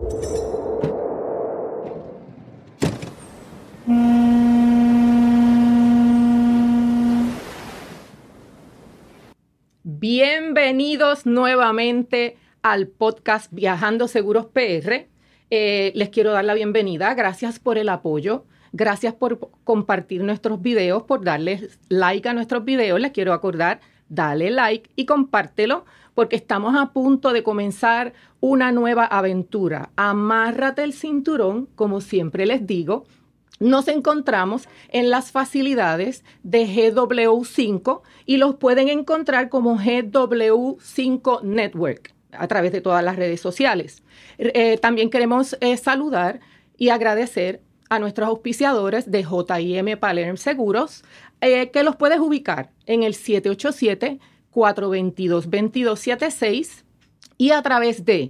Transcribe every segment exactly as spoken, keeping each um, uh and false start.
Bienvenidos nuevamente al podcast Viajando Seguros P R. Eh, les quiero dar la bienvenida. Gracias por el apoyo. Gracias por compartir nuestros videos, por darles like a nuestros videos. Les quiero acordar, dale like y compártelo porque estamos a punto de comenzar una nueva aventura. Amárrate el cinturón, como siempre les digo. Nos encontramos en las facilidades de G W cinco y los pueden encontrar como G W cinco Network a través de todas las redes sociales. Eh, también queremos eh, saludar y agradecer a nuestros auspiciadores de J I M Palerm Seguros, eh, que los puedes ubicar en el siete ocho siete, cuatro dos dos, dos dos siete seis y a través de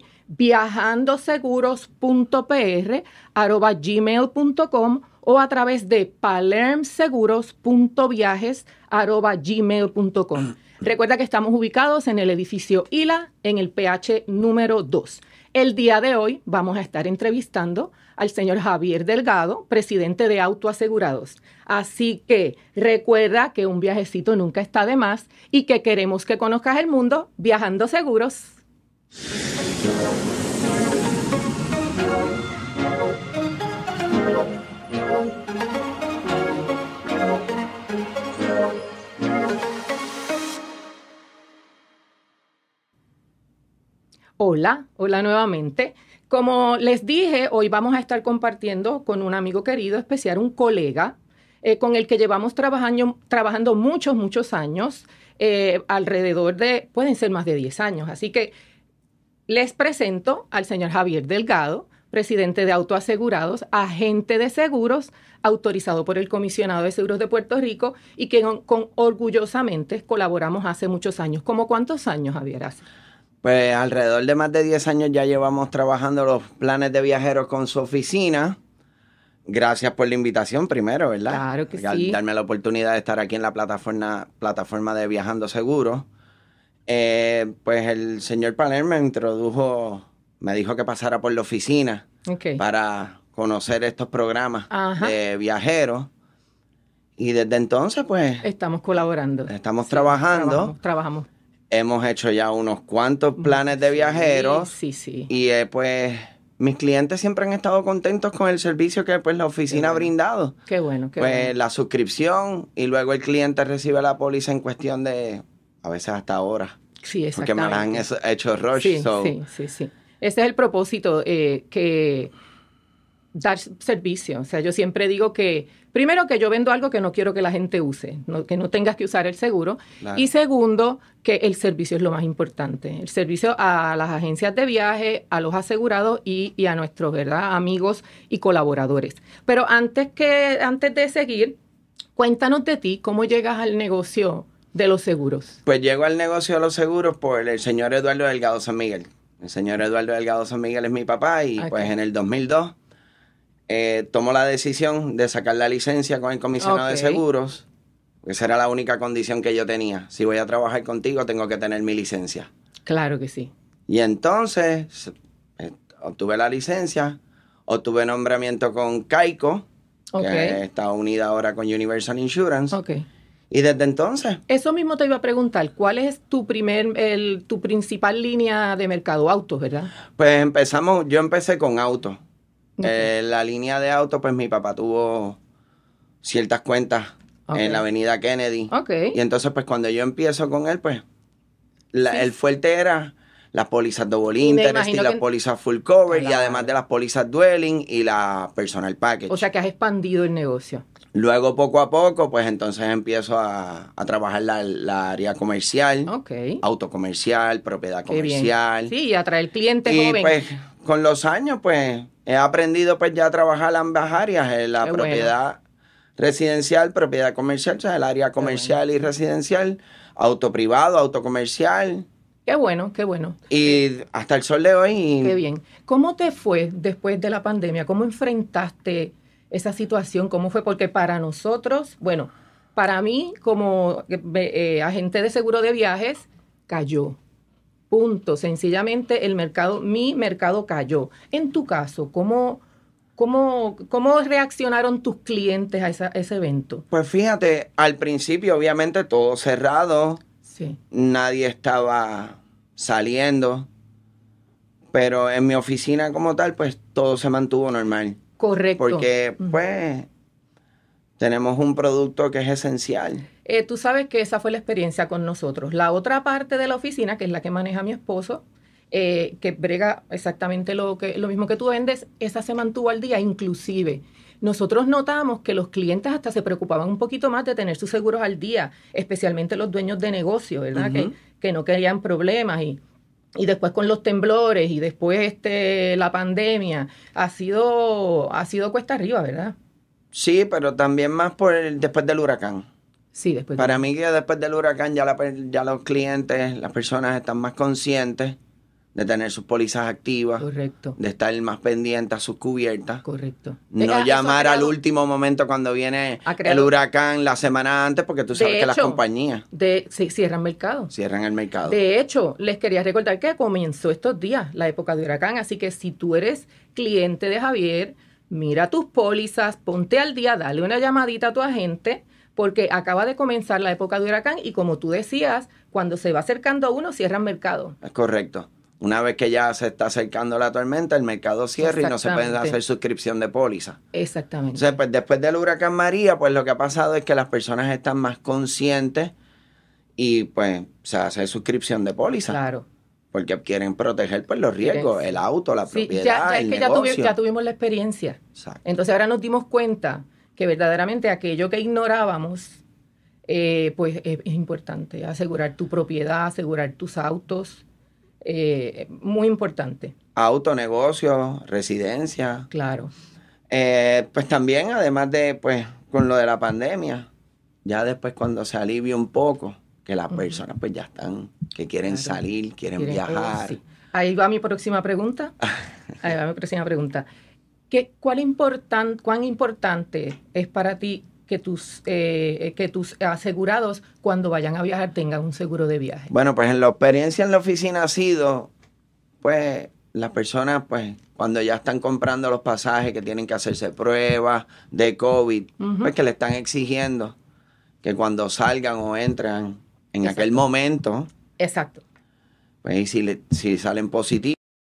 viajandoseguros.pr arroba gmail punto com o a través de palermseguros.viajes arroba gmail punto com. Recuerda que estamos ubicados en el edificio I L A, en el P H número dos. El día de hoy vamos a estar entrevistando al señor Javier Delgado, presidente de Autoasegurados. Así que recuerda que un viajecito nunca está de más y que queremos que conozcas el mundo viajando seguros. Hola, hola nuevamente. Como les dije, hoy vamos a estar compartiendo con un amigo querido especial, un colega, eh, con el que llevamos trabajando, trabajando muchos, muchos años, eh, alrededor de, pueden ser más de diez años. Así que les presento al señor Javier Delgado, presidente de Autoasegurados, agente de seguros, autorizado por el Comisionado de Seguros de Puerto Rico y que con, con orgullosamente colaboramos hace muchos años. ¿Cómo cuántos años, Javier, hace? Pues alrededor de más de diez años ya llevamos trabajando los planes de viajeros con su oficina. Gracias por la invitación primero, ¿verdad? Claro que Al sí. darme la oportunidad de estar aquí en la plataforma, plataforma de Viajando Seguros. Eh, pues el señor Palermo me introdujo, me dijo que pasara por la oficina Okay. para conocer estos programas Ajá. de viajeros. Y desde entonces, pues, Estamos colaborando. estamos Sí, trabajando. Trabajamos, trabajamos. Hemos hecho ya unos cuantos planes de viajeros. Sí, sí. sí. Y eh, pues mis clientes siempre han estado contentos con el servicio que pues la oficina bueno. ha brindado. Qué bueno, qué pues bueno. la suscripción y luego el cliente recibe la póliza en cuestión de a veces hasta horas. Sí, Porque me exactamente. la han eso- hecho rush. Sí, so. sí, sí, sí. Ese es el propósito, eh, que dar servicio. O sea, yo siempre digo que, primero, que yo vendo algo que no quiero que la gente use, no, que no tengas que usar el seguro. Claro. Y segundo, que el servicio es lo más importante. El servicio a las agencias de viaje, a los asegurados y, y a nuestros, ¿verdad?, amigos y colaboradores. Pero antes, que, antes de seguir, cuéntanos de ti, ¿cómo llegas al negocio de los seguros? Pues llego al negocio de los seguros por el señor Eduardo Delgado San Miguel. El señor Eduardo Delgado San Miguel es mi papá y Okay. pues en el dos mil dos eh, tomó la decisión de sacar la licencia con el comisionado Okay. de seguros. Esa era la única condición que yo tenía. Si voy a trabajar contigo, tengo que tener mi licencia. Claro que sí. Y entonces eh, obtuve la licencia, obtuve nombramiento con Caico, Ok. que está unida ahora con Universal Insurance. Ok. Y desde entonces, Eso mismo te iba a preguntar, ¿cuál es tu primer, el, tu principal línea de mercado? Autos, ¿verdad? pues empezamos, yo empecé con autos. Ok. Eh, la línea de autos, pues mi papá tuvo ciertas cuentas Ok. en la avenida Kennedy. Ok. Y entonces, pues cuando yo empiezo con él, pues la- Sí. el fuerte era las pólizas double Y me interest y imagino las que- pólizas full cover y Claro. además de las pólizas dwelling y la personal package. O sea que has expandido el negocio. Luego, poco a poco, pues entonces empiezo a, a trabajar la, la área comercial, Ok. auto comercial, propiedad Qué bien. comercial. Sí, y atraer clientes Y joven. pues con los años, pues he aprendido pues ya a trabajar ambas áreas, en la Qué propiedad residencial, propiedad comercial, o sea, el área comercial y residencial, auto privado, auto comercial. Qué bueno, qué bueno. Y hasta el sol de hoy. Qué bien. ¿Cómo te fue después de la pandemia? ¿Cómo enfrentaste esa situación? ¿Cómo fue? Porque para nosotros, bueno, para mí como eh, agente de seguro de viajes, cayó. Punto. Sencillamente el mercado, mi mercado cayó. En tu caso, ¿cómo, cómo, cómo reaccionaron tus clientes a esa, ese evento? Pues fíjate, al principio obviamente todo cerrado, Sí. nadie estaba saliendo, pero en mi oficina como tal, pues todo se mantuvo normal. Correcto. Porque, Uh-huh. pues, tenemos un producto que es esencial. Eh, tú sabes que esa fue la experiencia con nosotros. La otra parte de la oficina, que es la que maneja mi esposo, eh, que brega exactamente lo, que, lo mismo que tú vendes, esa se mantuvo al día. Inclusive, nosotros notamos que los clientes hasta se preocupaban un poquito más de tener sus seguros al día, especialmente los dueños de negocio, ¿verdad? Uh-huh. que, que no querían problemas y... Y después con los temblores y después este la pandemia, ha sido, ha sido cuesta arriba, ¿verdad? Sí, pero también más por el, después del huracán. Sí, después. Para de... mí que después del huracán ya, la, ya los clientes, las personas están más conscientes de tener sus pólizas activas. Correcto. De estar más pendientes a sus cubiertas. Correcto. No eh, llamar creado, al último momento cuando viene creado, el huracán la semana antes, porque tú sabes hecho, que las compañías de, sí, cierran mercado. Cierran el mercado. De hecho, les quería recordar que comenzó estos días la época de huracán, así que si tú eres cliente de Javier, mira tus pólizas, ponte al día, dale una llamadita a tu agente, porque acaba de comenzar la época de huracán y como tú decías, cuando se va acercando a uno, cierran mercado. Es correcto. Una vez que ya se está acercando la tormenta, el mercado cierra y no se pueden hacer suscripción de póliza. Exactamente. Entonces, pues después del huracán María, pues lo que ha pasado es que las personas están más conscientes y pues se hace suscripción de póliza. Claro. Porque quieren proteger pues los riesgos, el auto, la sí, propiedad, ya, ya el es que negocio. Ya, tuvi, ya tuvimos la experiencia. Exacto. Entonces ahora nos dimos cuenta que verdaderamente aquello que ignorábamos, eh, pues es, es importante. Asegurar tu propiedad, asegurar tus autos. Eh, muy importante. Auto, negocio, residencia. Claro. Eh, pues también, además de, pues, con lo de la pandemia, ya después cuando se alivia un poco, que las uh-huh. personas pues ya están, que quieren claro. salir, quieren, quieren viajar. Oh, sí. Ahí va mi próxima pregunta. Ahí va mi próxima pregunta. ¿Qué, cuál importan, ¿Cuán importante es para ti que tus, eh, que tus asegurados cuando vayan a viajar tengan un seguro de viaje? Bueno, pues en la experiencia en la oficina ha sido, pues, las personas, pues, cuando ya están comprando los pasajes, que tienen que hacerse pruebas de COVID, uh-huh. pues que le están exigiendo que cuando salgan o entran en Exacto. aquel momento, Exacto. pues, y si, le, si salen positivos,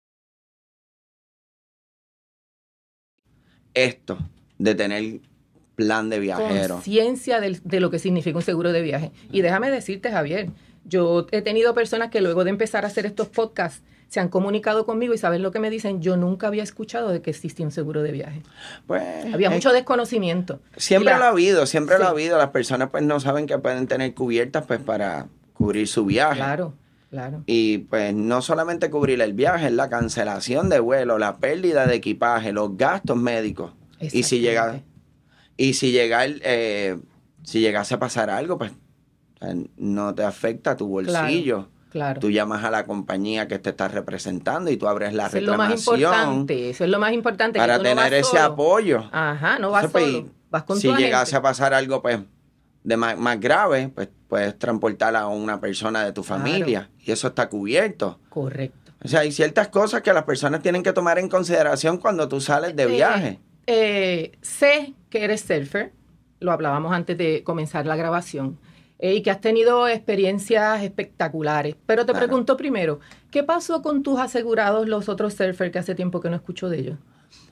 esto de tener plan de viajero. Conciencia de, de lo que significa un seguro de viaje. Y déjame decirte, Javier, yo he tenido personas que luego de empezar a hacer estos podcasts se han comunicado conmigo y ¿sabes lo que me dicen? Yo nunca había escuchado de que existía un seguro de viaje. Pues había mucho desconocimiento. Siempre la, lo ha habido, siempre sí. lo ha habido. Las personas pues no saben que pueden tener cubiertas pues para cubrir su viaje. Claro, claro. Y pues no solamente cubrir el viaje, la cancelación de vuelo, la pérdida de equipaje, los gastos médicos. Y si llega... Y si llega el, eh, si llegase a pasar algo, pues no te afecta tu bolsillo. Claro, claro. Tú llamas a la compañía que te está representando y tú abres la eso reclamación. Es lo más importante, eso es lo más importante. Para que tú tener no vas ese solo. apoyo. Ajá, no vas Entonces, solo, pues, vas con si tu llegase agente. a pasar algo pues de más, más grave, pues puedes transportar a una persona de tu familia. Claro. Y eso está cubierto. Correcto. O sea, hay ciertas cosas que las personas tienen que tomar en consideración cuando tú sales de eh, viaje. Eh, sé que eres surfer. Lo hablábamos antes de comenzar la grabación, eh, y que has tenido experiencias espectaculares. Pero te claro. pregunto primero, ¿qué pasó con tus asegurados, los otros surfers, que hace tiempo que no escucho de ellos?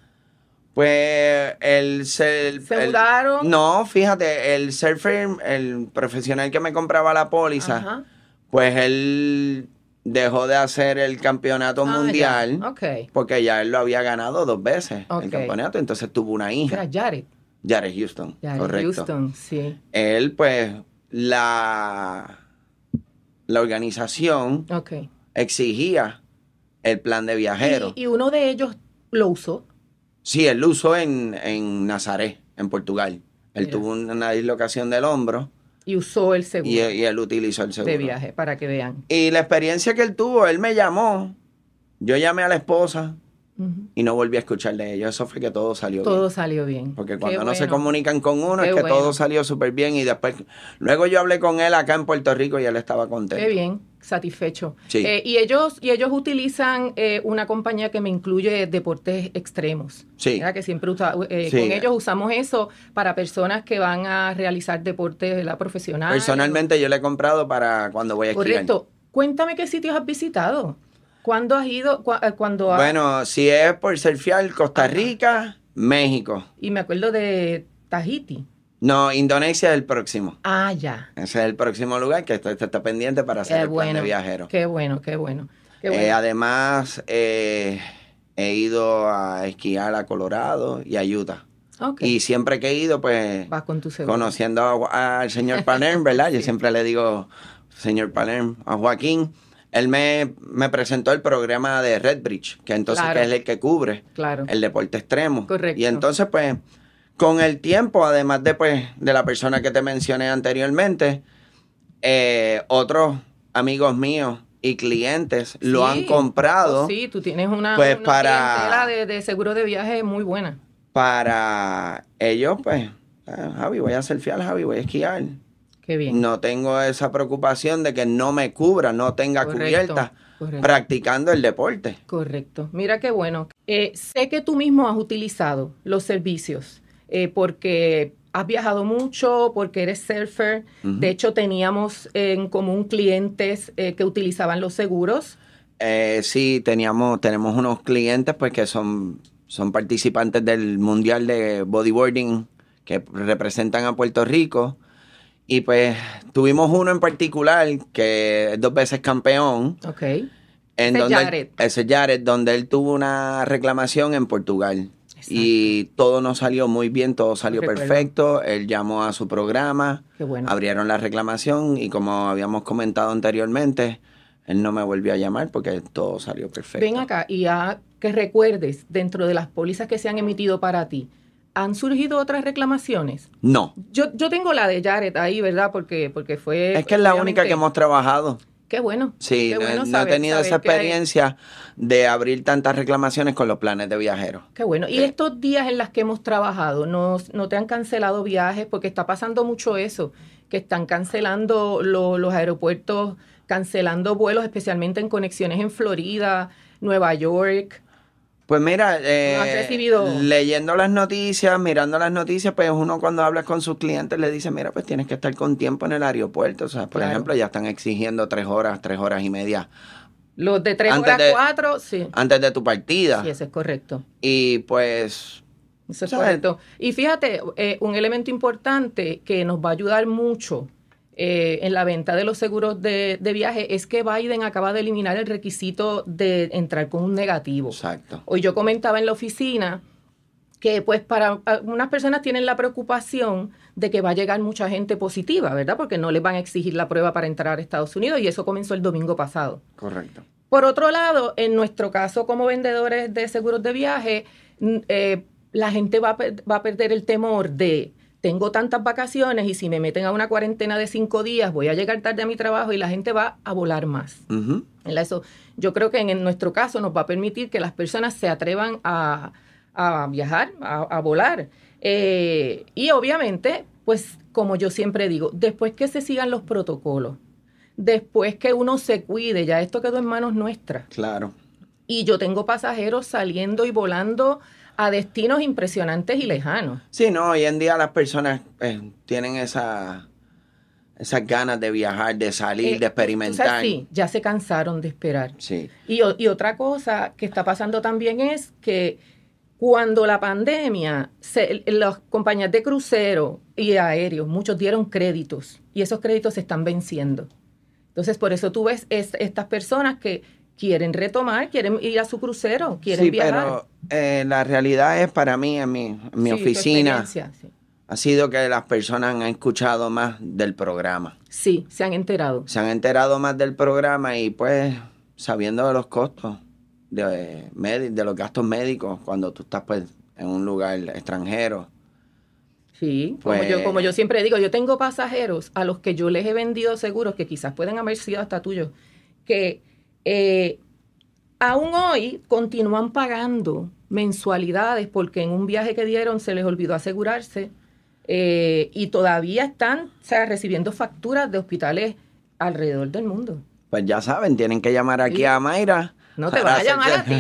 Pues el... el ¿Se mudaron? No, fíjate, el surfer, el profesional que me compraba la póliza, Ajá. pues él dejó de hacer el campeonato ah, mundial, ya. Okay. porque ya él lo había ganado dos veces, okay. el campeonato, entonces tuvo una hija. Era Jared. Jared Houston, Jared correcto. Houston, sí. Él, pues, la, la organización okay. exigía el plan de viajero. ¿Y, y uno de ellos lo usó? Sí, él lo usó en, en Nazaré, en Portugal. Él Mira. tuvo una dislocación del hombro. Y usó el seguro. Y, y él utilizó el seguro. De viaje, para que vean. Y la experiencia que él tuvo, él me llamó. Yo llamé a la esposa. Uh-huh. Y no volví a escuchar de ellos. Eso fue que todo salió todo bien. Todo salió bien. Porque cuando Qué no bueno. se comunican con uno, Qué es que bueno. todo salió súper bien. Y después, luego yo hablé con él acá en Puerto Rico y él estaba contento. Qué bien, satisfecho. Sí. Eh, y ellos y ellos utilizan eh, una compañía que me incluye deportes extremos. Sí. ¿Verdad? Que siempre usa, eh, Sí. con ellos usamos eso para personas que van a realizar deportes ¿verdad? Profesionales. Personalmente yo le he comprado para cuando voy a esquiar. Correcto. Cuéntame qué sitios has visitado. ¿Cuándo has ido? Cu cuando has... Bueno, si es por surfear, Costa Rica, Ajá. México. Y me acuerdo de Tahiti. No, Indonesia es el próximo. Ah, ya. Ese es el próximo lugar que está, está pendiente para hacer qué el bueno, plan de viajero. Qué bueno, qué bueno. Qué bueno. Eh, además, eh, he ido a esquiar a Colorado y a Utah. Okay. Y siempre que he ido, pues, vas con tu seguro. Conociendo al señor Palerm, ¿verdad? sí. Yo siempre le digo, señor Palerm, a Joaquín, él me, me presentó el programa de Redbridge, que entonces claro. que es el que cubre claro. el deporte extremo. Correcto. Y entonces, pues, con el tiempo, además de, pues, de la persona que te mencioné anteriormente, eh, otros amigos míos y clientes sí. lo han comprado. Oh, sí, tú tienes una, pues, una para, clientela de, de seguro de viaje muy buena. Para ellos, pues, ah, Javi, voy a surfear, Javi, voy a esquiar. Qué bien. No tengo esa preocupación de que no me cubra, no tenga correcto, cubierta correcto. Practicando el deporte. Correcto. Mira qué bueno. Eh, sé que tú mismo has utilizado los servicios eh, porque has viajado mucho, porque eres surfer. Uh-huh. De hecho, teníamos en común clientes eh, que utilizaban los seguros. Eh, sí, teníamos, tenemos unos clientes pues que son, son participantes del Mundial de Bodyboarding que representan a Puerto Rico. Y pues tuvimos uno en particular que es dos veces campeón. Ok. En ese donde Jared. Él, ese Jared, donde él tuvo una reclamación en Portugal. Exacto. Y todo nos salió muy bien, todo salió perfecto. Él llamó a su programa, Qué bueno. Abrieron la reclamación y como habíamos comentado anteriormente, él no me volvió a llamar porque todo salió perfecto. Ven acá y a que recuerdes, dentro de las pólizas que se han emitido para ti, ¿han surgido otras reclamaciones? No. Yo, yo tengo la de Jared ahí, ¿verdad? Porque, porque fue... Es que es la única que hemos trabajado. Qué bueno. Sí, qué no, bueno no saber, he tenido esa experiencia hay... de abrir tantas reclamaciones con los planes de viajeros. Qué bueno. Y sí. estos días en los que hemos trabajado, ¿no, no te han cancelado viajes? Porque está pasando mucho eso, que están cancelando lo, los aeropuertos, cancelando vuelos, especialmente en conexiones en Florida, Nueva York. Pues mira, eh, ¿no has recibido? leyendo las noticias, mirando las noticias, pues uno cuando habla con sus clientes le dice, mira, pues tienes que estar con tiempo en el aeropuerto. O sea, por claro. ejemplo, ya están exigiendo tres horas, tres horas y media. Los de tres horas, de, cuatro, sí. Antes de tu partida. Sí, eso es correcto. Y pues... Eso es ¿sabes? Correcto. Y fíjate, eh, un elemento importante que nos va a ayudar mucho Eh, en la venta de los seguros de, de viaje es que Biden acaba de eliminar el requisito de entrar con un negativo. Exacto. Hoy yo comentaba en la oficina que pues para algunas personas tienen la preocupación de que va a llegar mucha gente positiva, ¿verdad? Porque no les van a exigir la prueba para entrar a Estados Unidos y eso comenzó el domingo pasado. Correcto. Por otro lado, en nuestro caso como vendedores de seguros de viaje, eh, la gente va a, va a perder el temor de... Tengo tantas vacaciones y si me meten a una cuarentena de cinco días voy a llegar tarde a mi trabajo y la gente va a volar más. Uh-huh. Eso, yo creo que en, en nuestro caso nos va a permitir que las personas se atrevan a, a viajar, a, a volar. Eh, y obviamente, pues como yo siempre digo, después que se sigan los protocolos, después que uno se cuide, ya esto quedó en manos nuestras. Claro. Y yo tengo pasajeros saliendo y volando a destinos impresionantes y lejanos. Sí, no, hoy en día las personas eh, tienen esa, esas ganas de viajar, de salir, eh, de experimentar. O sea, sí, ya se cansaron de esperar. Sí. Y, y otra cosa que está pasando también es que cuando la pandemia, se, las compañías de crucero y aéreos, muchos dieron créditos y esos créditos se están venciendo. Entonces, por eso tú ves es, estas personas que quieren retomar, quieren ir a su crucero, quieren sí, viajar. Pero eh, la realidad es para mí, en mi, en mi sí, oficina, sí. ha sido que las personas han escuchado más del programa. Sí, se han enterado. Se han enterado más del programa y pues sabiendo de los costos, de, de, de los gastos médicos cuando tú estás pues en un lugar extranjero. Sí, pues, como, yo, como yo siempre digo, yo tengo pasajeros a los que yo les he vendido seguros que quizás pueden haber sido hasta tuyos, que... Eh, aún hoy continúan pagando mensualidades porque en un viaje que dieron se les olvidó asegurarse eh, y todavía están, o sea, recibiendo facturas de hospitales alrededor del mundo. Pues ya saben, tienen que llamar aquí sí. a Mayra. No te vas a llamar a ti.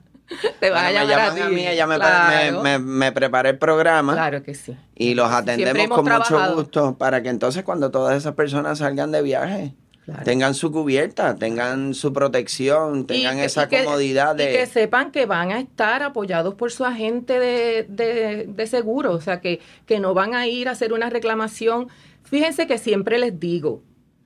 Te vas a llamar a ti. A mí, ella me, claro. me, me, me preparé el programa. Claro que sí. Y los atendemos con trabajado. mucho gusto para que entonces cuando todas esas personas salgan de viaje, claro. tengan su cubierta, tengan su protección, tengan y, esa y que, comodidad de... Y que sepan que van a estar apoyados por su agente de, de, de seguro, o sea, que, que no van a ir a hacer una reclamación. Fíjense que siempre les digo,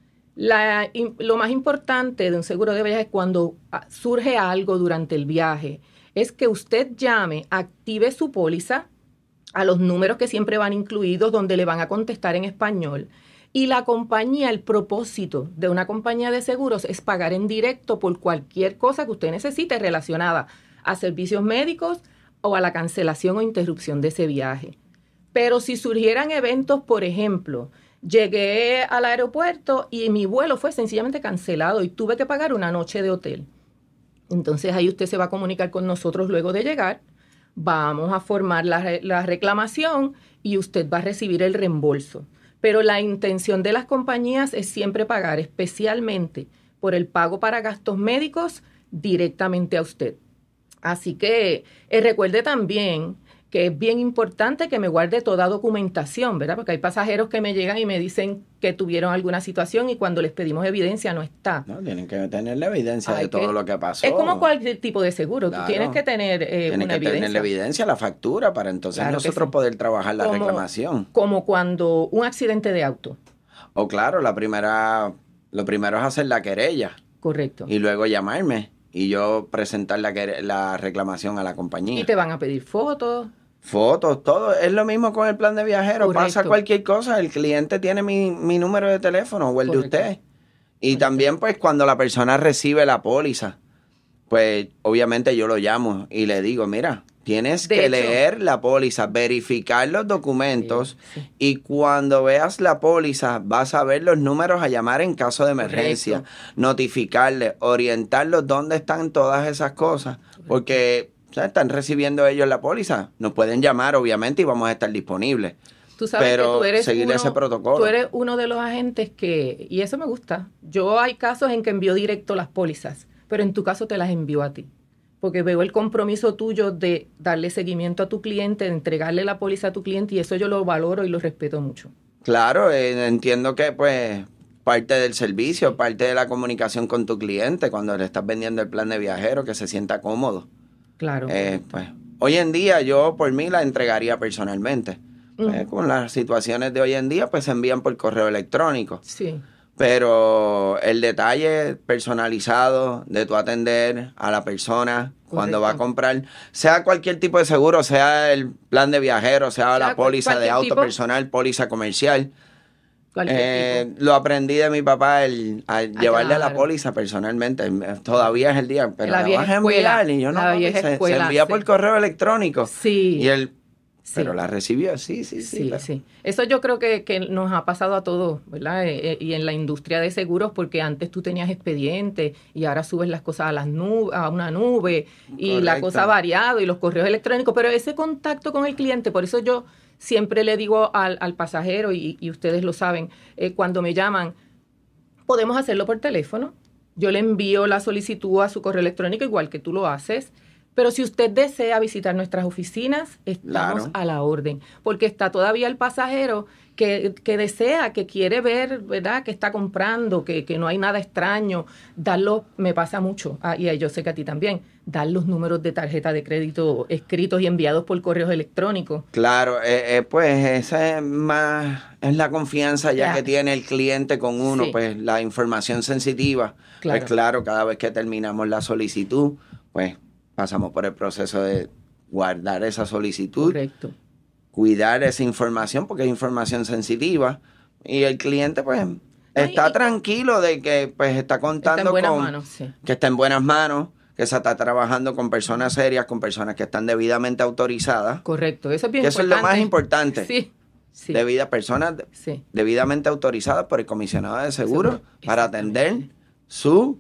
la, lo más importante de un seguro de viaje es cuando surge algo durante el viaje, es que usted llame, active su póliza a los números que siempre van incluidos, donde le van a contestar en español. Y la compañía, el propósito de una compañía de seguros es pagar en directo por cualquier cosa que usted necesite relacionada a servicios médicos o a la cancelación o interrupción de ese viaje. Pero si surgieran eventos, por ejemplo, llegué al aeropuerto y mi vuelo fue sencillamente cancelado y tuve que pagar una noche de hotel. Entonces ahí usted se va a comunicar con nosotros luego de llegar, vamos a formar la, la reclamación y usted va a recibir el reembolso. Pero la intención de las compañías es siempre pagar, especialmente por el pago para gastos médicos, directamente a usted. Así que eh, recuerde también que es bien importante que me guarde toda documentación, ¿verdad? Porque hay pasajeros que me llegan y me dicen que tuvieron alguna situación y cuando les pedimos evidencia no está. No, tienen que tener la evidencia hay de todo que, lo que pasó. Es como cualquier tipo de seguro, claro. Tú tienes que tener eh, tienes una que evidencia. tener la evidencia, la factura, para entonces claro nosotros sí. poder trabajar la como, reclamación. Como cuando un accidente de auto. O claro, la primera, lo primero es hacer la querella. Correcto. Y luego llamarme y yo presentar la, la reclamación a la compañía. Y te van a pedir fotos. Fotos, todo. Es lo mismo con el plan de viajero. Correcto. Pasa cualquier cosa, el cliente tiene mi, mi número de teléfono o el Correcto. de usted. Y Correcto. también, pues, cuando la persona recibe la póliza, pues, obviamente yo lo llamo y le digo, mira, tienes de que hecho, leer la póliza, verificar los documentos sí, sí. y cuando veas la póliza vas a ver los números a llamar en caso de emergencia, Correcto. notificarles, orientarlos dónde están todas esas cosas, Correcto. porque... O sea, están recibiendo ellos la póliza. Nos pueden llamar, obviamente, y vamos a estar disponibles. Tú sabes pero que tú eres seguir uno, ese protocolo. Tú eres uno de los agentes que... Y eso me gusta. Yo hay casos en que envío directo las pólizas, pero en tu caso te las envío a ti. Porque veo el compromiso tuyo de darle seguimiento a tu cliente, de entregarle la póliza a tu cliente, y eso yo lo valoro y lo respeto mucho. Claro, eh, entiendo que, pues... parte del servicio, parte de la comunicación con tu cliente cuando le estás vendiendo el plan de viajero, que se sienta cómodo. Claro. Eh, pues, hoy en día yo por mí la entregaría personalmente. Uh-huh. Eh, con las situaciones de hoy en día, pues se envían por correo electrónico. Sí. Pero el detalle personalizado de tu atender a la persona Correcto. cuando va a comprar, sea cualquier tipo de seguro, sea el plan de viajero, sea, sea la póliza de auto tipo? personal, póliza comercial. Eh, lo aprendí de mi papá el, al ah, llevarle claro. la póliza personalmente. Todavía es el día, pero la, la vas a enviar y yo no, la se, escuela, se envía sí. por correo electrónico. Sí. Y él, sí. pero la recibió, sí, sí, sí. Sí, pero... sí. Eso yo creo que, que nos ha pasado a todos, ¿verdad? Eh, y en la industria de seguros, porque antes tú tenías expedientes y ahora subes las cosas a las nubes, a una nube y Correcto. la cosa ha variado y los correos electrónicos, pero ese contacto con el cliente, por eso yo siempre le digo al, al pasajero, y, y ustedes lo saben, eh, cuando me llaman, podemos hacerlo por teléfono. Yo le envío la solicitud a su correo electrónico, igual que tú lo haces. Pero si usted desea visitar nuestras oficinas, estamos claro. a la orden. Porque está todavía el pasajero que, que desea, que quiere ver, ¿verdad?, que está comprando, que, que no hay nada extraño. Darlo, me pasa mucho, ah, y yo sé que a ti también, dar los números de tarjeta de crédito escritos y enviados por correos electrónicos. Claro, eh, eh, pues esa es más, es la confianza ya, ya. que tiene el cliente con uno, sí. pues la información sensitiva. Claro. Pues claro, cada vez que terminamos la solicitud, pues pasamos por el proceso de guardar esa solicitud. Correcto. Cuidar esa información porque es información sensitiva y el cliente pues está Ay, tranquilo de que pues está contando está en buenas con manos, sí. que está en buenas manos, que se está trabajando con personas serias, con personas que están debidamente autorizadas. Correcto, eso es bien que importante. Eso es lo más importante. Sí. Sí. Debida, personas sí. debidamente autorizadas por el comisionado de seguros sí, para atender sí. su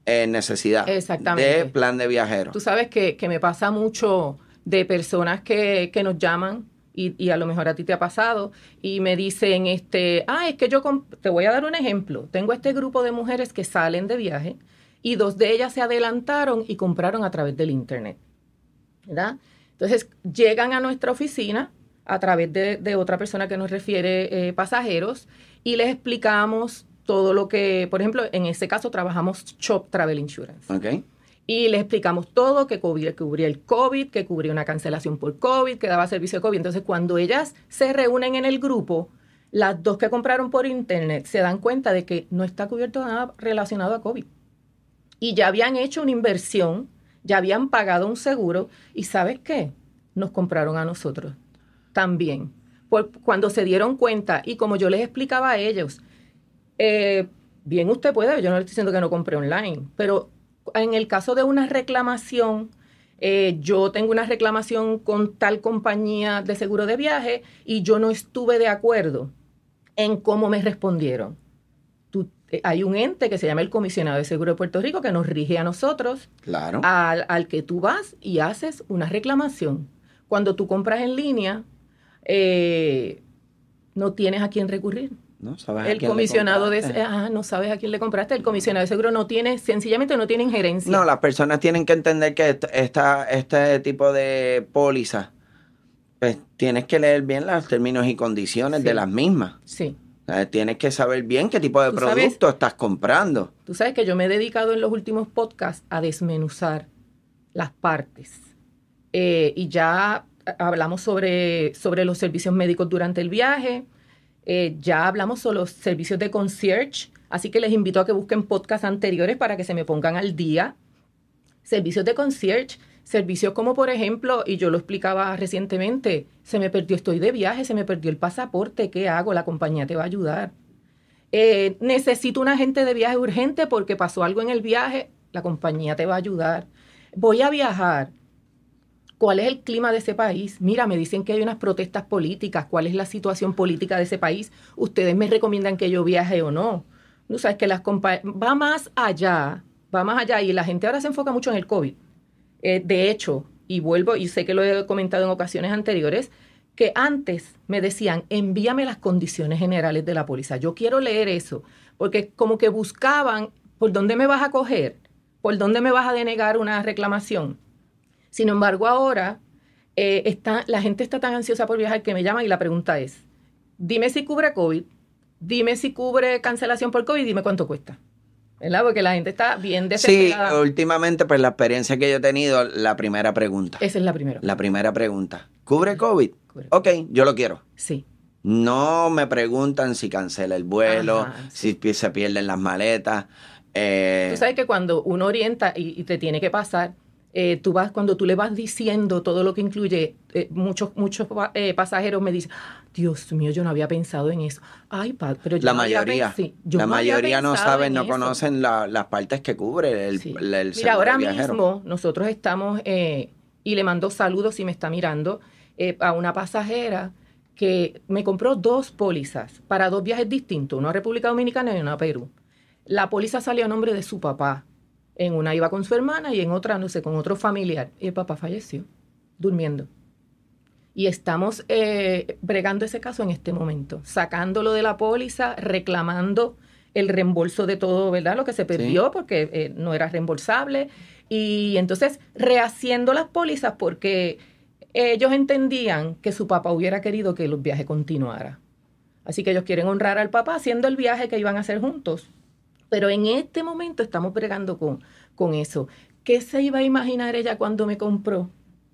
eh, necesidad Exactamente. de plan de viajero. Tú sabes que, que me pasa mucho de personas que, que nos llaman y, y a lo mejor a ti te ha pasado y me dicen, este, ah, es que yo, te voy a dar un ejemplo. Tengo este grupo de mujeres que salen de viaje y dos de ellas se adelantaron y compraron a través del internet, ¿verdad? Entonces llegan a nuestra oficina a través de, de otra persona que nos refiere eh, pasajeros y les explicamos todo lo que, por ejemplo, en ese caso trabajamos Shop Travel Insurance. Okay. Y les explicamos todo, que cubría, que cubría el COVID, que cubría una cancelación por COVID, que daba servicio de COVID. Entonces, cuando ellas se reúnen en el grupo, las dos que compraron por internet se dan cuenta de que no está cubierto nada relacionado a COVID. Y ya habían hecho una inversión, ya habían pagado un seguro, y ¿sabes qué? Nos compraron a nosotros también. Por, cuando se dieron cuenta, y como yo les explicaba a ellos, eh, bien usted puede, yo no le estoy diciendo que no compre online, pero en el caso de una reclamación, eh, yo tengo una reclamación con tal compañía de seguro de viaje y yo no estuve de acuerdo en cómo me respondieron. Tú, eh, hay un ente que se llama el Comisionado de Seguro de Puerto Rico que nos rige a nosotros, claro. al, al que tú vas y haces una reclamación. Cuando tú compras en línea, eh, no tienes a quién recurrir. No sabes el a quién comisionado le de ah, no sabes a quién le compraste. El comisionado de seguro no tiene, sencillamente no tiene injerencia. No, las personas tienen que entender que esta, este tipo de póliza, pues tienes que leer bien los términos y condiciones sí. de las mismas. Sí. O sea, tienes que saber bien qué tipo de producto sabes, estás comprando. Tú sabes que yo me he dedicado en los últimos podcasts a desmenuzar las partes. Eh, y ya hablamos sobre, sobre los servicios médicos durante el viaje. Eh, ya hablamos sobre los servicios de concierge, así que les invito a que busquen podcasts anteriores para que se me pongan al día. Servicios de concierge, servicios como por ejemplo, y yo lo explicaba recientemente, se me perdió, estoy de viaje, se me perdió el pasaporte, ¿qué hago? La compañía te va a ayudar. Eh, necesito un agente de viaje urgente porque pasó algo en el viaje, la compañía te va a ayudar. Voy a viajar. ¿Cuál es el clima de ese país? Mira, me dicen que hay unas protestas políticas. ¿Cuál es la situación política de ese país? ¿Ustedes me recomiendan que yo viaje o no? Tú sabes que las compa- va más allá, va más allá. Y la gente ahora se enfoca mucho en el COVID. Eh, de hecho, y vuelvo, y sé que lo he comentado en ocasiones anteriores, que antes me decían, envíame las condiciones generales de la póliza. Yo quiero leer eso, porque como que buscaban, ¿por dónde me vas a coger? ¿Por dónde me vas a denegar una reclamación? Sin embargo, ahora eh, está, la gente está tan ansiosa por viajar que me llaman y la pregunta es, dime si cubre COVID, dime si cubre cancelación por COVID, dime cuánto cuesta. ¿Verdad? Porque la gente está bien desesperada. Sí, últimamente, pues la experiencia que yo he tenido, la primera pregunta. Esa es la primera. La primera pregunta. ¿Cubre COVID? Cubre. Ok, yo lo quiero. Sí. No me preguntan si cancela el vuelo, Ajá, sí. si se pierden las maletas. Eh... Tú sabes que cuando uno orienta y, y te tiene que pasar, Eh, tú vas, cuando tú le vas diciendo todo lo que incluye, eh, muchos muchos eh, pasajeros me dicen, Dios mío, yo no había pensado en eso. Ay, padre, pero yo la no mayoría, había sí, yo la no mayoría no saben, no eso. conocen la, las partes que cubre el, sí. el, el Mira, ahora viajero. mismo nosotros estamos, eh, y le mando saludos si me está mirando, eh, a una pasajera que me compró dos pólizas para dos viajes distintos, una a República Dominicana y una a Perú. La póliza salió a nombre de su papá. En una iba con su hermana y en otra, no sé, con otro familiar. Y el papá falleció, durmiendo. Y estamos eh, bregando ese caso en este momento, sacándolo de la póliza, reclamando el reembolso de todo, ¿verdad? Lo que se perdió sí. porque eh, no era reembolsable. Y entonces rehaciendo las pólizas porque ellos entendían que su papá hubiera querido que el viaje continuara. Así que ellos quieren honrar al papá haciendo el viaje que iban a hacer juntos. Pero en este momento estamos bregando con, con eso. ¿Qué se iba a imaginar ella cuando me compró?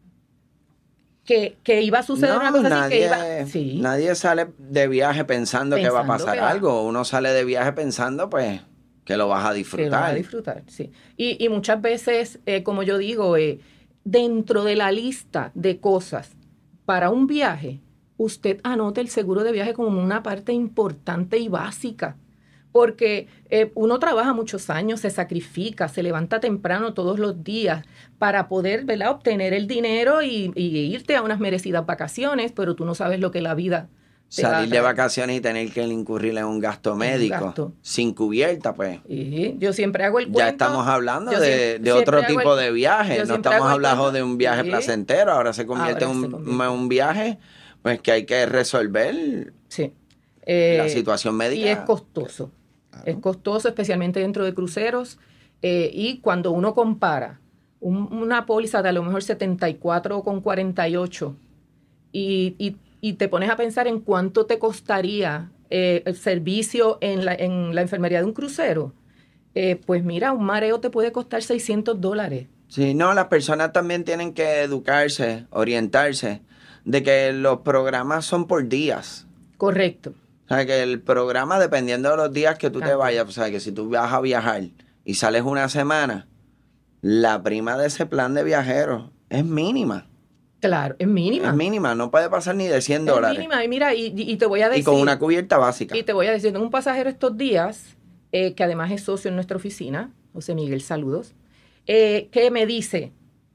Que, que iba a suceder no, una cosa nadie, así. Que iba, sí. Nadie sale de viaje pensando, pensando que va a pasar va. algo. Uno sale de viaje pensando, pues, que lo vas a disfrutar. Que lo vas a disfrutar, sí. Y, y muchas veces, eh, como yo digo, eh, dentro de la lista de cosas para un viaje, usted anota el seguro de viaje como una parte importante y básica. Porque eh, uno trabaja muchos años, se sacrifica, se levanta temprano todos los días para poder, ¿verdad?, obtener el dinero y, y irte a unas merecidas vacaciones, pero tú no sabes lo que la vida salir de vacaciones y tener que incurrir en un gasto médico un gasto. Sin cubierta, pues. Sí, yo siempre hago el cuento. Ya estamos hablando de, siempre, de otro tipo el, de viaje. No estamos hablando de un viaje sí. placentero. Ahora se convierte en un, un viaje pues que hay que resolver sí. eh, la situación médica. Y es costoso. Claro. Es costoso, especialmente dentro de cruceros. Eh, y cuando uno compara un, una póliza de a lo mejor setenta y cuatro con cuarenta y ocho y, y y te pones a pensar en cuánto te costaría eh, el servicio en la, en la enfermería de un crucero, eh, pues mira, un mareo te puede costar seiscientos dólares. Sí, no, las personas también tienen que educarse, orientarse, de que los programas son por días. Correcto. O sea, que el programa, dependiendo de los días que tú te vayas, o sea, que si tú vas a viajar y sales una semana, la prima de ese plan de viajeros es mínima. Claro, es mínima. Es mínima, no puede pasar ni de cien dólares. Es mínima, y mira, y, y te voy a decir... Y con una cubierta básica. Y te voy a decir, tengo un pasajero estos días, eh, que además es socio en nuestra oficina, José Miguel, saludos, eh, que me dice,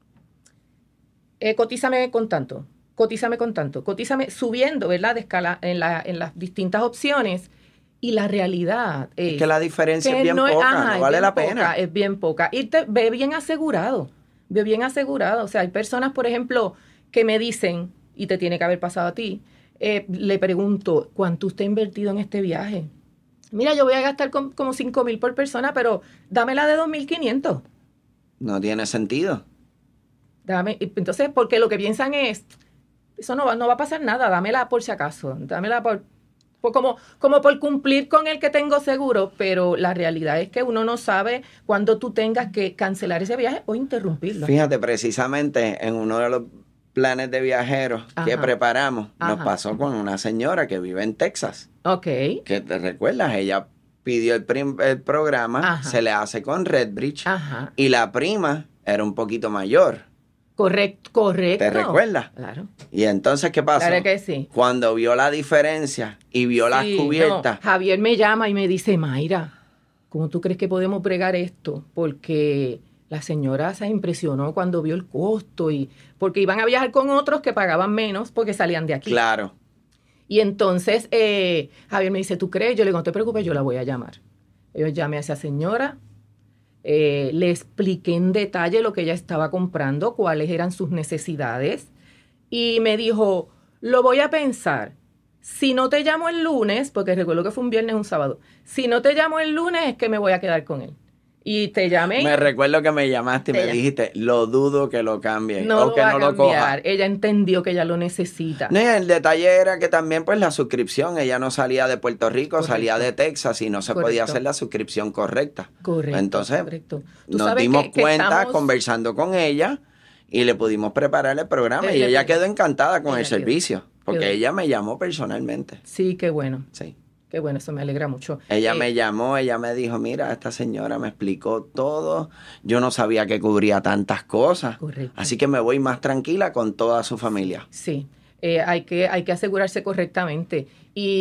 eh, cotízame con tanto, cotízame con tanto, cotízame subiendo, ¿verdad?, de escala en, la, en las distintas opciones, y la realidad es... Es que la diferencia que es bien no, poca, ajá, no vale la poca, pena. Es bien poca, y te ve bien asegurado, ve bien asegurado, o sea, hay personas, por ejemplo... que me dicen, y te tiene que haber pasado a ti, eh, le pregunto, ¿cuánto usted ha invertido en este viaje? Mira, yo voy a gastar com, como cinco mil por persona, pero dámela de dos mil quinientos. No tiene sentido. Dame, entonces, porque lo que piensan es, eso no va, no va a pasar nada, dámela por si acaso, dámela por, por como, como por cumplir con el que tengo seguro, pero la realidad es que uno no sabe cuándo tú tengas que cancelar ese viaje o interrumpirlo. Fíjate, precisamente en uno de los planes de viajeros Ajá. que preparamos, Ajá. nos pasó con una señora que vive en Texas. Ok. Que te recuerdas, ella pidió el, prim, el programa, Ajá. se le hace con Redbridge Ajá. y la prima era un poquito mayor. Correcto, correcto. ¿Te recuerdas? Claro. Y entonces, ¿qué pasó? Claro que sí. Cuando vio la diferencia y vio sí, las cubiertas. No. Javier me llama y me dice, Mayra, ¿cómo tú crees que podemos bregar esto? Porque... la señora se impresionó cuando vio el costo y porque iban a viajar con otros que pagaban menos porque salían de aquí. Claro. Y entonces eh, Javier me dice, ¿tú crees? Yo le digo, no te preocupes, yo la voy a llamar. Yo llamé a esa señora, eh, le expliqué en detalle lo que ella estaba comprando, cuáles eran sus necesidades y me dijo, lo voy a pensar. Si no te llamo el lunes, porque recuerdo que fue un viernes, un sábado, si no te llamo el lunes es que me voy a quedar con él. Y te llamé. Me recuerdo que me llamaste y me dijiste, lo dudo que lo cambien. No o lo que va no a lo cambiar. coja. Ella entendió que ella lo necesita. No, y el detalle era que también, pues, la suscripción, ella no salía de Puerto Rico, Correcto. salía de Texas y no se Correcto. podía hacer la suscripción correcta. Correcto. Entonces, correcto. nos dimos que, que cuenta estamos... conversando con ella y le pudimos preparar el programa. Ella y ella quedó encantada con el quedó. servicio, porque quedó. ella me llamó personalmente. Sí, qué bueno. Sí. Qué bueno, eso me alegra mucho. Ella eh, me llamó, ella me dijo, mira, esta señora me explicó todo. Yo no sabía que cubría tantas cosas. Correcto. Así que me voy más tranquila con toda su familia. Sí, eh, hay, que, hay que asegurarse correctamente.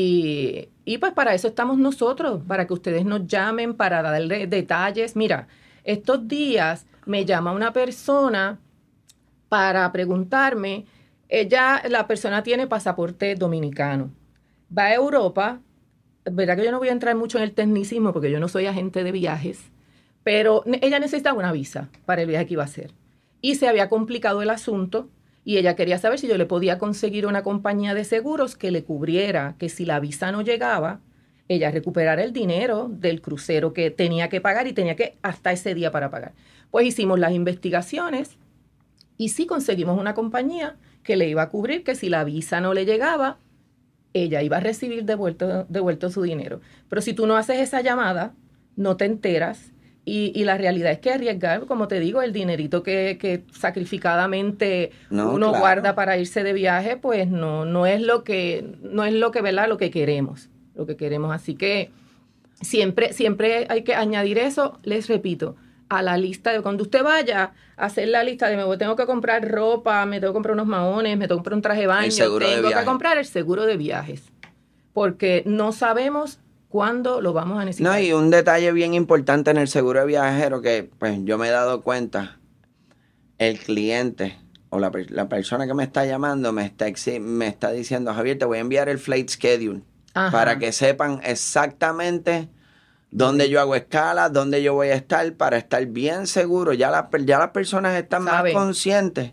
Y, y pues para eso estamos nosotros, para que ustedes nos llamen, para darle detalles. Mira, estos días me llama una persona para preguntarme, ella, la persona tiene pasaporte dominicano, va a Europa. Verdad que yo no voy a entrar mucho en el tecnicismo porque yo no soy agente de viajes, pero ella necesitaba una visa para el viaje que iba a hacer. Y se había complicado el asunto y ella quería saber si yo le podía conseguir una compañía de seguros que le cubriera que si la visa no llegaba, ella recuperara el dinero del crucero que tenía que pagar y tenía que hasta ese día para pagar. Pues hicimos las investigaciones y sí conseguimos una compañía que le iba a cubrir que si la visa no le llegaba, ella iba a recibir devuelto, devuelto su dinero. Pero si tú no haces esa llamada, no te enteras. Y, y la realidad es que arriesgar, como te digo, el dinerito que, que sacrificadamente no, uno claro. guarda para irse de viaje, pues no, no es lo que, no es lo que, ¿verdad? Lo que queremos. Lo que queremos. Así que siempre, siempre hay que añadir eso, les repito, a la lista de cuando usted vaya a hacer la lista de me tengo que comprar ropa, me tengo que comprar unos maones, me tengo que comprar un traje de baño, tengo que comprar el seguro de viajes, porque no sabemos cuándo lo vamos a necesitar. No, y un detalle bien importante en el seguro de viajero que pues yo me he dado cuenta, el cliente o la, la persona que me está llamando me está, me está diciendo, Javier, te voy a enviar el flight schedule Ajá. para que sepan exactamente dónde sí. yo hago escala, dónde yo voy a estar, para estar bien seguro. Ya, la, ya las personas están ¿Saben? más conscientes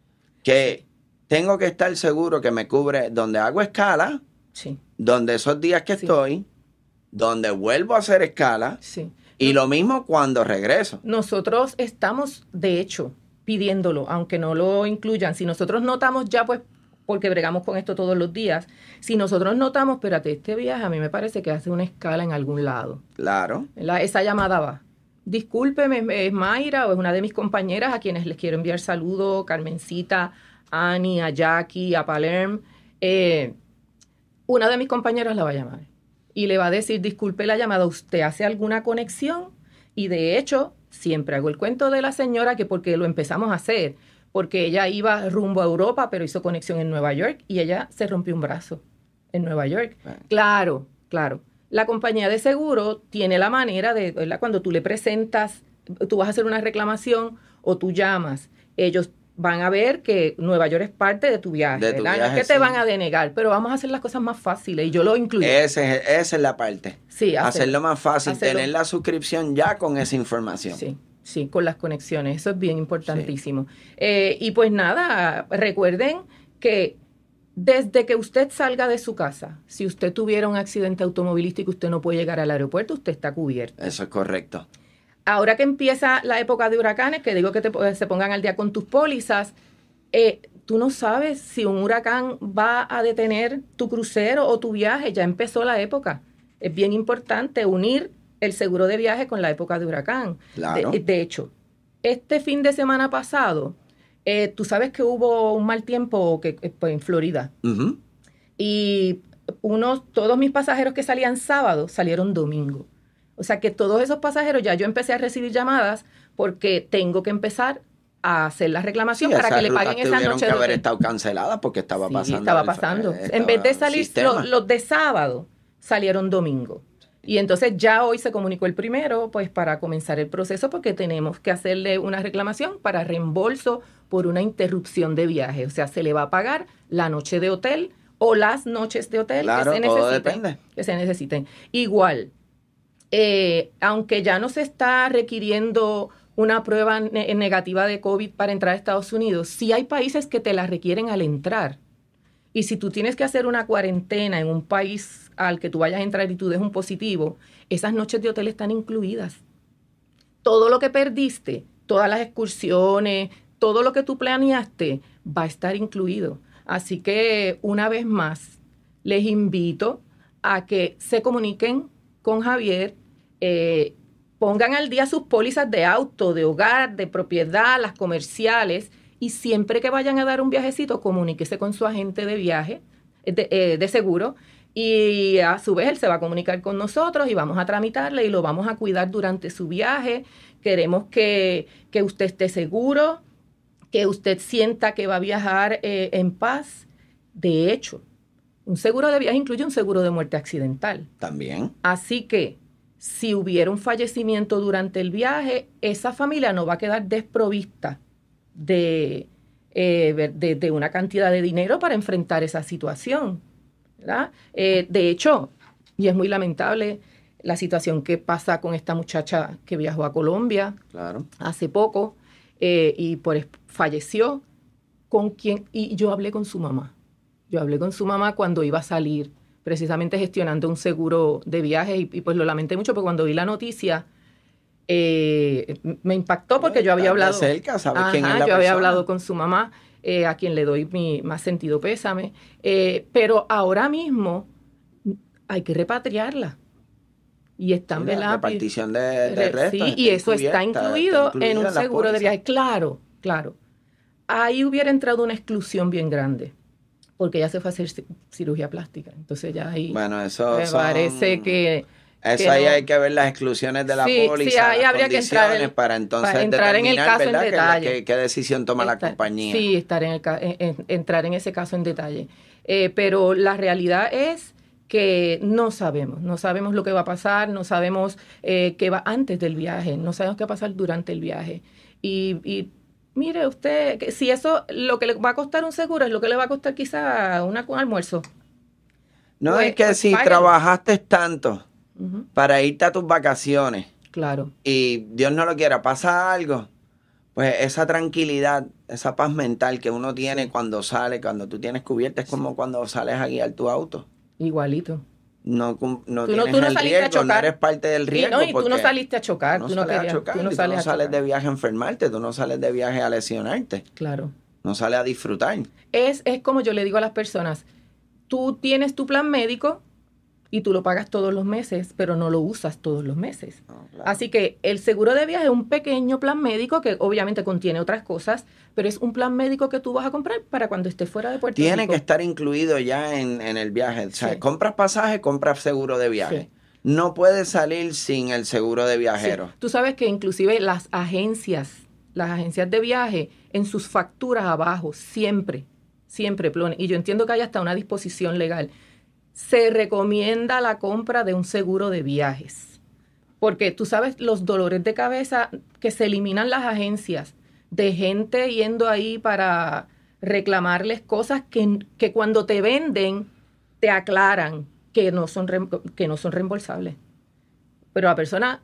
que tengo que estar seguro que me cubre donde hago escala, sí. donde esos días que sí. estoy, donde vuelvo a hacer escala, sí. y Nos, lo mismo cuando regreso. Nosotros estamos, de hecho, pidiéndolo, aunque no lo incluyan. Si nosotros notamos ya, pues, porque bregamos con esto todos los días, si nosotros notamos, espérate, este viaje a mí me parece que hace una escala en algún lado. Claro. La, esa llamada va. Discúlpeme, es Mayra o es una de mis compañeras a quienes les quiero enviar saludos, Carmencita, a Annie, a Jackie, a Palerm. Eh, una de mis compañeras la va a llamar y le va a decir, disculpe la llamada, ¿usted hace alguna conexión? Y de hecho, siempre hago el cuento de la señora que porque lo empezamos a hacer, porque ella iba rumbo a Europa, pero hizo conexión en Nueva York y ella se rompió un brazo en Nueva York. Right. Claro, claro. La compañía de seguro tiene la manera de, ¿verdad? Cuando tú le presentas, tú vas a hacer una reclamación o tú llamas, ellos van a ver que Nueva York es parte de tu viaje, de tu ¿verdad? Viaje, no es que sí. te van a denegar, pero vamos a hacer las cosas más fáciles y yo lo incluyo. Ese, esa es la parte. Sí, hacerlo, hacerlo más fácil, hacerlo. tener la suscripción ya con esa información. Sí, sí, con las conexiones, eso es bien importantísimo. Sí. Eh, y pues nada, recuerden que desde que usted salga de su casa, si usted tuviera un accidente automovilístico y usted no puede llegar al aeropuerto, usted está cubierto. Eso es correcto. Ahora que empieza la época de huracanes, que digo que te, se pongan al día con tus pólizas, eh, tú no sabes si un huracán va a detener tu crucero o tu viaje. Ya empezó la época. Es bien importante unir el seguro de viaje con la época de huracán. Claro. De, de hecho, este fin de semana pasado, eh, tú sabes que hubo un mal tiempo que, pues, en Florida. Uh-huh. Y unos, todos mis pasajeros que salían sábado salieron domingo. O sea que todos esos pasajeros, ya yo empecé a recibir llamadas porque tengo que empezar a hacer la reclamación sí, para que le paguen esa noche. Tuvieron que haber estado canceladas porque estaba sí, pasando. estaba pasando. El, estaba en vez de salir los, los de sábado, salieron domingo. Y entonces ya hoy se comunicó el primero, pues para comenzar el proceso porque tenemos que hacerle una reclamación para reembolso por una interrupción de viaje. O sea, se le va a pagar la noche de hotel o las noches de hotel claro, que se todo necesiten. Depende. Que se necesiten. Igual. Eh, aunque ya no se está requiriendo una prueba ne- negativa de COVID para entrar a Estados Unidos, sí hay países que te la requieren al entrar. Y si tú tienes que hacer una cuarentena en un país al que tú vayas a entrar y tú des un positivo, esas noches de hotel están incluidas. Todo lo que perdiste, todas las excursiones, todo lo que tú planeaste va a estar incluido. Así que, una vez más, les invito a que se comuniquen con Javier, eh, pongan al día sus pólizas de auto, de hogar, de propiedad, las comerciales, y siempre que vayan a dar un viajecito, comuníquese con su agente de viaje, de, eh, de seguro, y a su vez él se va a comunicar con nosotros y vamos a tramitarle y lo vamos a cuidar durante su viaje. Queremos que, que usted esté seguro, que usted sienta que va a viajar eh, en paz. De hecho, un seguro de viaje incluye un seguro de muerte accidental. También. Así que, si hubiera un fallecimiento durante el viaje, esa familia no va a quedar desprovista de, eh, de, de una cantidad de dinero para enfrentar esa situación, ¿verdad? Eh, de hecho, y es muy lamentable la situación que pasa con esta muchacha que viajó a Colombia claro. hace poco eh, y pues falleció, con quien, y yo hablé con su mamá. Yo hablé con su mamá cuando iba a salir, precisamente gestionando un seguro de viaje, y, y pues lo lamenté mucho porque cuando vi la noticia eh, me impactó porque yo había hablado, de cerca, ¿sabes ajá, quién es la yo persona? había hablado con su mamá, eh, a quien le doy mi más sentido pésame, eh, pero ahora mismo hay que repatriarla. Y están, sí, ¿verdad? La repartición de, de restos. Sí, y eso está incluido está en un seguro de viaje. Claro, claro. Ahí hubiera entrado una exclusión bien grande, porque ella se fue a hacer cirugía plástica. Entonces ya ahí bueno, eso me son... parece que... Eso que ahí no. hay que ver las exclusiones de la sí, póliza, sí, ahí las habría que entrar en, para entonces para entrar en el caso ¿verdad? en detalle. ¿Qué, qué decisión toma Estar, la compañía? Sí, estar en el, en, en, entrar en ese caso en detalle. Eh, pero la realidad es que no sabemos, no sabemos lo que va a pasar, no sabemos eh, qué va antes del viaje, no sabemos qué va a pasar durante el viaje. Y, y mire usted, que si eso, lo que le va a costar un seguro es lo que le va a costar quizá una, un almuerzo. No, Pues, es que pues si págalo. trabajaste tanto Ujú. para irte a tus vacaciones Claro. y Dios no lo quiera, pasa algo, pues esa tranquilidad, esa paz mental que uno tiene Sí. cuando sale, cuando tú tienes cubierta, es como cuando sales a guiar tu auto. Igualito. No, cum- no Tú no, tienes tú no el saliste a riesgo, no chocar. eres parte del Y riesgo. no, y tú no porque saliste a chocar. no Tú no sales a querías. chocar, Tú no y sales tú no a sales chocar. de viaje a enfermarte, tú no sales de viaje a lesionarte, Claro. no sales a disfrutar. Es, es como yo le digo a las personas, tú tienes tu plan médico y tú lo pagas todos los meses, pero no lo usas todos los meses. No, claro. Así que el seguro de viaje es un pequeño plan médico que obviamente contiene otras cosas, pero es un plan médico que tú vas a comprar para cuando estés fuera de Puerto Tiene Rico. que estar incluido ya en, en el viaje. O sea, Sí. compras pasaje, compras seguro de viaje. Sí. No puedes salir sin el seguro de viajero. Sí. Tú sabes que inclusive las agencias, las agencias de viaje, en sus facturas abajo, siempre, siempre ponen, y yo entiendo que hay hasta una disposición legal, se recomienda la compra de un seguro de viajes. Porque tú sabes los dolores de cabeza que se eliminan las agencias, de gente yendo ahí para reclamarles cosas que, que cuando te venden, te aclaran que no son, que no son reembolsables. Pero la persona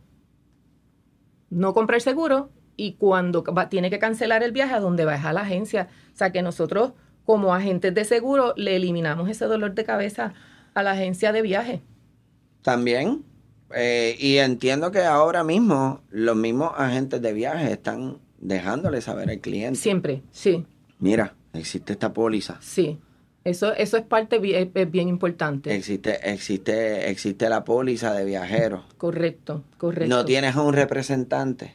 no compra el seguro y cuando va, tiene que cancelar el viaje, ¿a dónde va? Es a la agencia. O sea que nosotros, como agentes de seguro, le eliminamos ese dolor de cabeza a la agencia de viaje. También. Eh, y entiendo que ahora mismo los mismos agentes de viaje están dejándole saber al cliente. Siempre, sí. Mira, existe esta póliza. Sí. Eso, eso es parte bien, es bien importante. Existe, existe, existe la póliza de viajeros. Correcto, correcto. No tienes a un representante.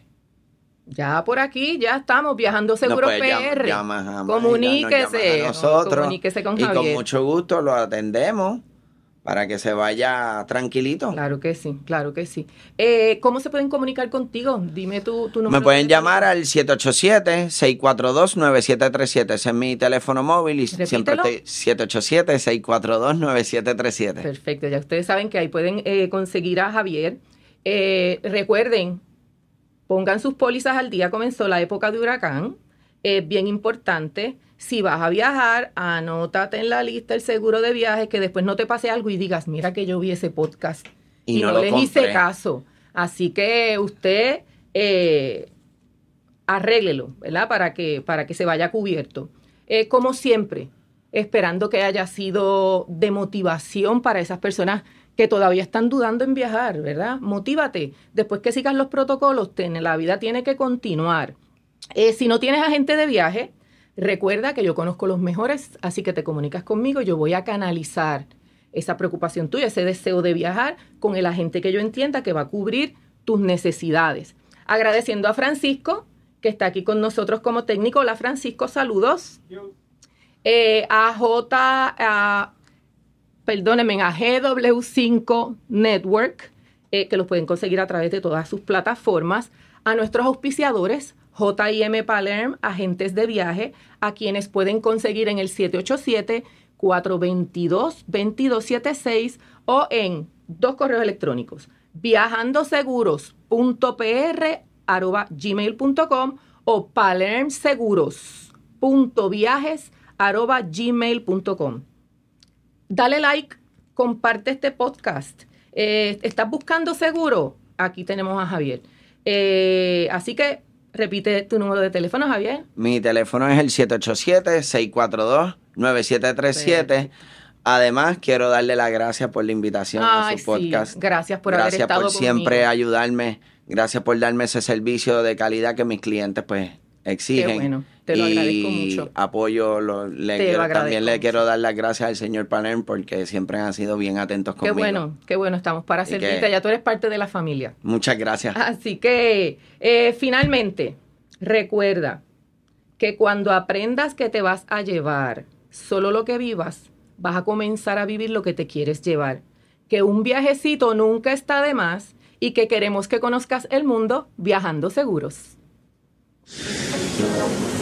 Ya por aquí, ya estamos viajando seguro no, pues, P R. Llama, llama, llama, comuníquese. a nosotros. Comuníquese con y Javier. con mucho gusto lo atendemos para que se vaya tranquilito. Claro que sí, claro que sí. Eh, ¿Cómo se pueden comunicar contigo? Dime tu, tu número. Me pueden llamar al siete ocho siete, seis cuatro dos, nueve siete tres siete. Ese es mi teléfono móvil y Repítelo. siempre estoy siete ocho siete, seis cuatro dos, nueve siete tres siete. Perfecto, ya ustedes saben que ahí pueden eh, conseguir a Javier. Eh, recuerden, pongan sus pólizas al día, comenzó la época de huracán. Es bien importante. Si vas a viajar, anótate en la lista el seguro de viaje, que después no te pase algo y digas, mira que yo vi ese podcast Y y, no no, lo les compré. hice caso. Así que usted eh, arréglelo, ¿verdad? Para que, para que se vaya cubierto. Eh, como siempre, esperando que haya sido de motivación para esas personas que todavía están dudando en viajar, ¿verdad? Motívate. Después que sigas los protocolos, ten, la vida tiene que continuar. Eh, si no tienes agente de viaje, recuerda que yo conozco los mejores, así que te comunicas conmigo, yo voy a canalizar esa preocupación tuya, ese deseo de viajar con el agente que yo entienda que va a cubrir tus necesidades. Agradeciendo a Francisco, que está aquí con nosotros como técnico. Hola Francisco, saludos. Eh, a J, a, perdónenme, a G W cinco Network, eh, que los pueden conseguir a través de todas sus plataformas. A nuestros auspiciadores, J I M Palerm, agentes de viaje, a quienes pueden conseguir en el siete ocho siete, cuatro dos dos, dos dos siete seis o en dos correos electrónicos, viajandoseguros punto p r arroba gmail punto com o palermseguros punto viajes arroba gmail punto com. Dale like, comparte este podcast. Eh, ¿Estás buscando seguro? Aquí tenemos a Javier. Eh, así que repite tu número de teléfono, Javier. Mi teléfono es el siete ocho siete, seis cuatro dos, nueve siete tres siete. Perfecto. Además, quiero darle las gracias por la invitación Ay, a su podcast. sí. Gracias por haber Gracias estado por siempre conmigo. ayudarme. Gracias por darme ese servicio de calidad que mis clientes pues exigen. Qué bueno, te lo y agradezco mucho. apoyo, lo, le Te lo quiero, agradezco también le mucho. quiero dar las gracias al señor Palerm porque siempre han sido bien atentos Qué conmigo. bueno, qué bueno, estamos para Y servirte. que- Ya tú eres parte de la familia. Muchas gracias. Así que, eh, finalmente, recuerda que cuando aprendas que te vas a llevar solo lo que vivas, vas a comenzar a vivir lo que te quieres llevar. Que un viajecito nunca está de más y que queremos que conozcas el mundo viajando seguros.